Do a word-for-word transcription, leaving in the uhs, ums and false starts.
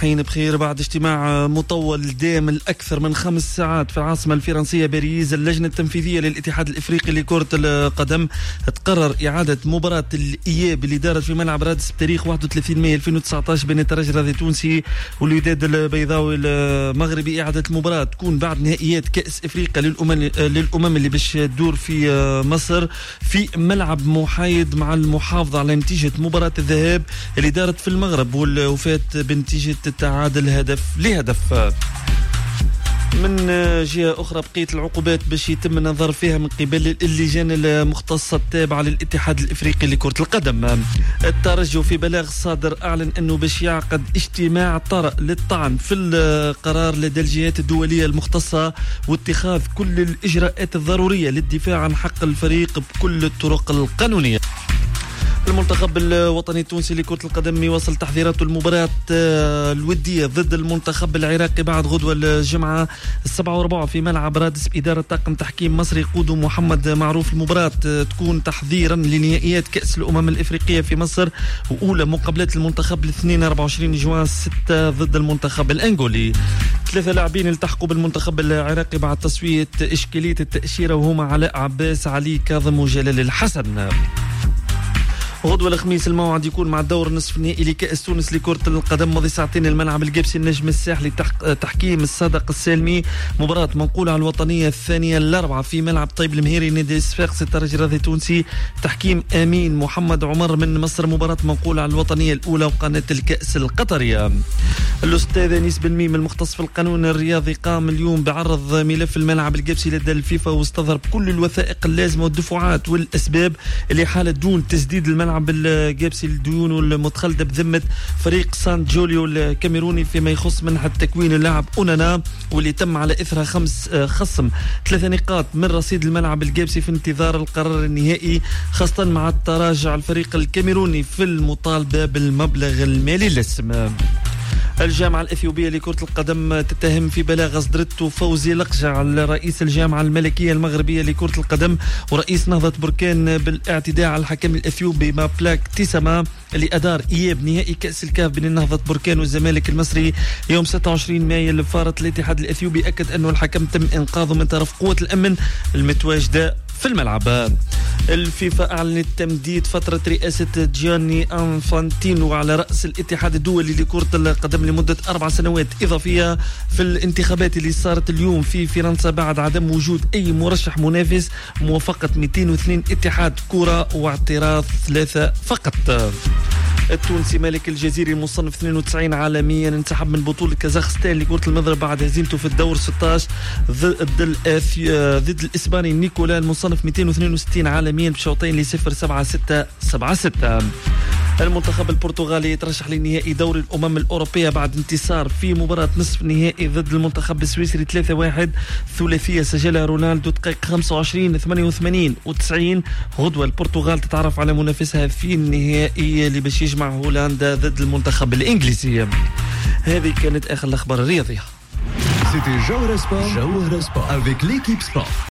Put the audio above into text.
صباحين بخير. بعد اجتماع مطول دام الأكثر من خمس ساعات في العاصمة الفرنسية باريس، اللجنة التنفيذية للاتحاد الإفريقي لكرة القدم تقرر إعادة مباراة الإياب اللي دارت في ملعب رادس بتاريخ واحد وثلاثين مايو ألفين وتسعة عشر بين الترجي الرياضي التونسي والوداد البيضاوي المغربي. إعادة المباراة تكون بعد نهائيات كأس إفريقيا للأمم للأمم اللي باش تدور في مصر في ملعب محايد، مع المحافظة على نتيجة مباراة الذهاب اللي دارت في المغرب والوفاة بنتيجة التعادل هدف لهدف. من جهة أخرى بقية العقوبات باش يتم النظر فيها من قبل اللجان المختصة التابعة للاتحاد الإفريقي لكرة القدم. الترجي في بلاغ صادر أعلن أنه باش يعقد اجتماع طارئ للطعن في القرار لدى الجهات الدولية المختصة واتخاذ كل الإجراءات الضرورية للدفاع عن حق الفريق بكل الطرق القانونية. المنتخب الوطني التونسي لكرة القدم يواصل تحضيراته المباراة الودية ضد المنتخب العراقي بعد غدوة الجمعة السبعة وربع في ملعب رادس بإدارة طاقم تحكيم مصري يقوده محمد معروف. المباراة تكون تحضيرا لنهائيات كأس الأمم الإفريقية في مصر، وأولى مقابلات المنتخب الاثنين أربعة وعشرين جوان ستة ضد المنتخب الأنغولي. ثلاثة لاعبين التحقوا بالمنتخب العراقي بعد تسوية إشكالية التأشيرة، وهما علاء عباس، علي كاظم وجلال الحسن. غدوة الخميس الموعد يكون مع الدور النصف النهائي لكأس تونس لكرة القدم، ماضي ساعتين الملعب القبسي النجم الساحلي تحكيم الصادق السالمي. مباراة منقولة على الوطنية الثانية الأربعة في ملعب طيب المهيري نادي صفاقس الترجي الرياضي التونسي تحكيم أمين محمد عمر من مصر. مباراة منقولة على الوطنية الأولى وقناة الكأس القطرية. الأستاذ أنيس بالميم المختص في القانون الرياضي قام اليوم بعرض ملف الملعب القبسي لدى الفيفا، واستظهر بكل الوثائق اللازمة والدفعات والأسباب اللي حالة دون تسديد الملعب بالجابسي الديون والمتخلدة بذمة فريق سان جوليو الكاميروني فيما يخص منحة تكوين اللاعب أونانا، واللي تم على إثرها خمس خصم ثلاثة نقاط من رصيد الملعب الجابسي في انتظار القرار النهائي، خاصة مع التراجع الفريق الكاميروني في المطالبة بالمبلغ المالي اللازم. الجامعة الإثيوبية لكرة القدم تتهم في بلاغ أصدرته فوزي لقجع رئيس الجامعة الملكية المغربية لكرة القدم ورئيس نهضة بركان بالاعتداء على الحكم الإثيوبي مابلاك تيسما اللي أدار إياب نهائي كأس الكاف بين نهضة بركان والزمالك المصري يوم ستة وعشرين مايو لفارة الاتحاد الإثيوبي. أكد أنه الحكم تم إنقاذه من طرف قوة الأمن المتواجدة في الملعب. الفيفا أعلنت تمديد فترة رئاسة جياني أنفانتينو على رأس الاتحاد الدولي لكرة القدم لمدة أربع سنوات إضافية في الانتخابات اللي صارت اليوم في فرنسا بعد عدم وجود أي مرشح منافس، موافقة مئتين واثنين اتحاد كرة واعتراض ثلاثة فقط. التونسي مالك الجزيري المصنف اثنين وتسعين عالميا انسحب من بطولة كازاخستان لكرة المضرب بعد هزيمته في الدور ستة عشر ضد ضد الإسباني نيكولا المصنف مئتين واثنين وستين عالميا بشوطين لصفر سبعة ستة سبعة ستة. المنتخب البرتغالي يترشح لنهائي دوري الأمم الأوروبية بعد انتصار في مباراة نصف نهائي ضد المنتخب السويسري ثلاثة واحد، ثلاثية سجلها رونالدو دقائق خمسة وعشرين ثمانية وثمانين وتسعين. غدوة البرتغال تتعرف على منافسها في النهائي اللي باش يجمع هولندا ضد المنتخب الإنجليزي. هذه كانت آخر الأخبار الرياضية. C'était Jawahara Sport, Jawahara Sport avec l'équipe sport.